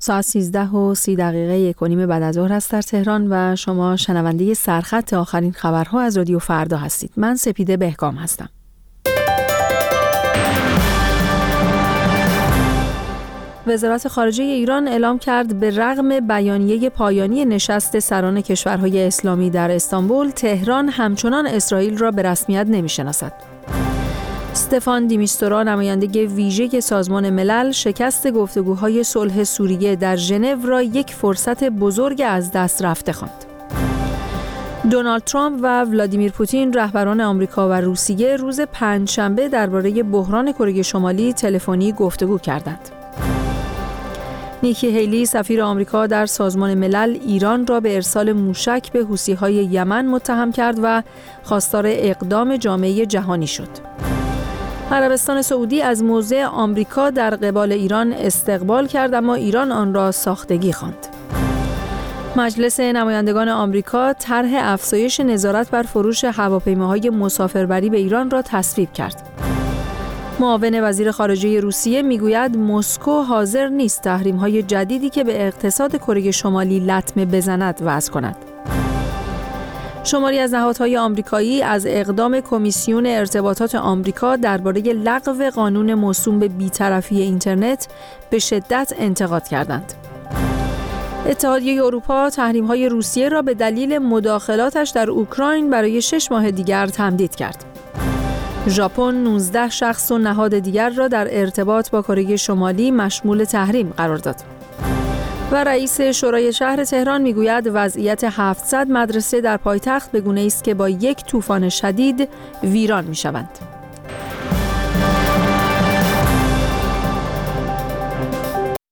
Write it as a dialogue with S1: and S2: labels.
S1: ساعت 13:30 1:15 بعد از ظهر است در تهران و شما شنونده سرخط آخرین خبرها از رادیو فردا هستید. من سپیده بهگام هستم. وزارت خارجه ایران اعلام کرد به رغم بیانیه پایانی نشست سران کشورهای اسلامی در استانبول، تهران همچنان اسرائیل را به رسمیت نمی‌شناسد. استفان دیمیستورا، نماینده ویژه سازمان ملل، شکست گفتگوهای صلح سوریه در ژنو را یک فرصت بزرگ از دست رفته خواند. دونالد ترامپ و ولادیمیر پوتین، رهبران آمریکا و روسیه، روز پنجشنبه درباره بحران کره شمالی تلفنی گفتگو کردند. نیکی هیلی، سفیر آمریکا در سازمان ملل، ایران را به ارسال موشک به حوثی‌های یمن متهم کرد و خواستار اقدام جامعه جهانی شد. عربستان سعودی از موضع آمریکا در قبال ایران استقبال کرد، اما ایران آن را ساختگی خواند. مجلس نمایندگان آمریکا طرح افزایش نظارت بر فروش هواپیماهای مسافربری به ایران را تصویب کرد. معاون وزیر خارجه روسیه میگوید مسکو حاضر نیست تحریم‌های جدیدی که به اقتصاد کره شمالی لطمه بزند وضع کند. شماری از نهادهای آمریکایی از اقدام کمیسیون ارتباطات آمریکا درباره لغو قانون موسوم به بی‌طرفی اینترنت به شدت انتقاد کردند. اتحادیه اروپا تحریم‌های روسیه را به دلیل مداخلاتش در اوکراین برای 6 ماه دیگر تمدید کرد. ژاپن 19 شخص و نهاد دیگر را در ارتباط با کره شمالی مشمول تحریم قرار داد. و رئیس شورای شهر تهران میگوید وضعیت 700 مدرسه در پایتخت به گونه‌ای است که با یک طوفان شدید ویران می‌شوند.